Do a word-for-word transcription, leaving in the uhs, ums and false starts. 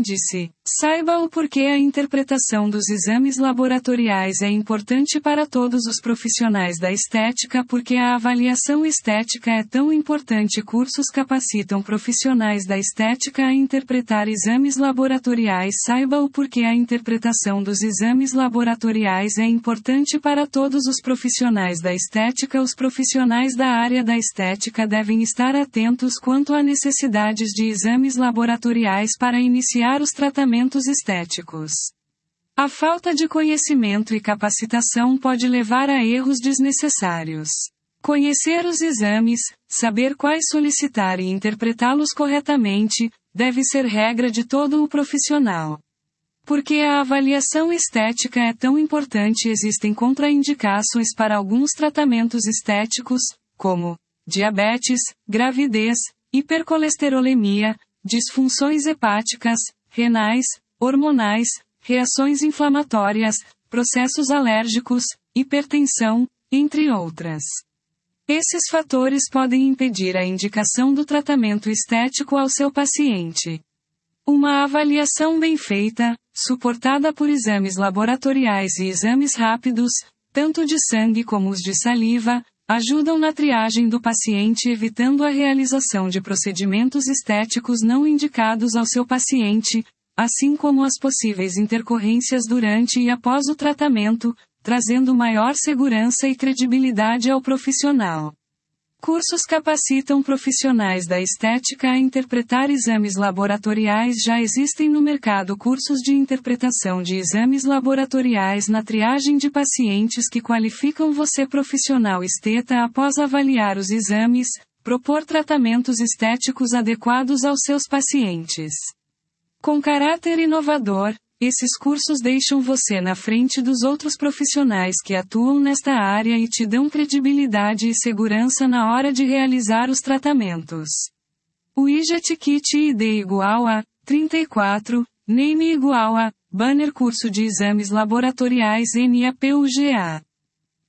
Índice. Saiba o porquê a interpretação dos exames laboratoriais é importante para todos os profissionais da estética. Porque a avaliação estética é tão importante. Cursos capacitam profissionais da estética a interpretar exames laboratoriais. Saiba o porquê a interpretação dos exames laboratoriais é importante para todos os profissionais da estética. Os profissionais da área da estética devem estar atentos quanto a necessidades de exames laboratoriais para iniciar os tratamentos estéticos. A falta de conhecimento e capacitação pode levar a erros desnecessários. Conhecer os exames, saber quais solicitar e interpretá-los corretamente, deve ser regra de todo o profissional. Porque a avaliação estética é tão importante, existem contraindicações para alguns tratamentos estéticos, como diabetes, gravidez, hipercolesterolemia, disfunções hepáticas, renais, hormonais, reações inflamatórias, processos alérgicos, hipertensão, entre outras. Esses fatores podem impedir a indicação do tratamento estético ao seu paciente. Uma avaliação bem feita, suportada por exames laboratoriais e exames rápidos, tanto de sangue como os de saliva, ajudam na triagem do paciente, evitando a realização de procedimentos estéticos não indicados ao seu paciente, assim como as possíveis intercorrências durante e após o tratamento, trazendo maior segurança e credibilidade ao profissional. Cursos capacitam profissionais da estética a interpretar exames laboratoriais. Já existem no mercado cursos de interpretação de exames laboratoriais na triagem de pacientes que qualificam você, profissional esteta, após avaliar os exames, propor tratamentos estéticos adequados aos seus pacientes. Com caráter inovador, esses cursos deixam você na frente dos outros profissionais que atuam nesta área e te dão credibilidade e segurança na hora de realizar os tratamentos. Widget Kit I D igual a trinta e quatro, Name igual a Banner Curso de Exames Laboratoriais N A P U G A.